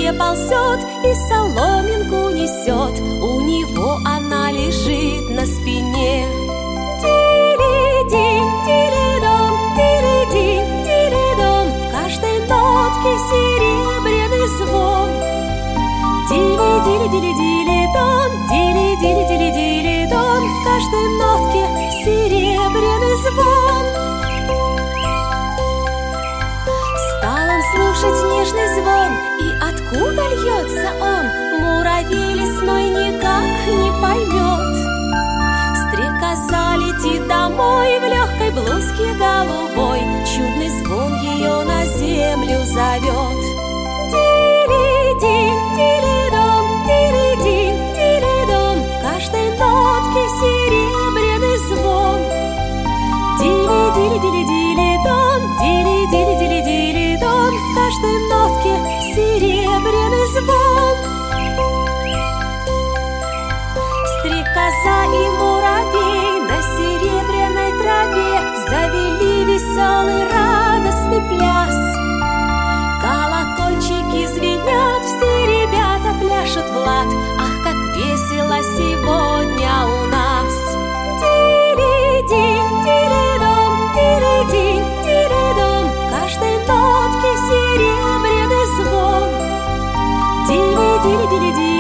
траве ползет и соломинку несет. У него она лежит на спине. Тили-ди, тили-дом, тили-ди, тили-дом, в каждой нотке серебряный звон. Дили-дили-дили-дили-дон, дили-дили-дили-дили-дон, в каждой нотке серебряный звон. Стал он слушать нежный звон, и откуда льется он, муравей лесной никак не поймет. Стрекоза летит домой в легкой блузке голубой, чудный звон ее на землю зовет. Тили-ди, тили-дом, тили-ди, тили-дом, в каждой нотке серебряный звон. Дили-дили-дили-дили-дон, дили-дили-дили-дили-дон, в каждой нотке серебряный звон. Стрекоза и муравей на серебряной траве завели веселый радостный пляс. Колокольчики звенят, все ребята пляшут в лад. Ах, как весело сегодня у нас! Тили-ди, тили-дом, тили-ди, тили-дом, в каждой нотке серебряный звон. Дили-дили-дили-ди.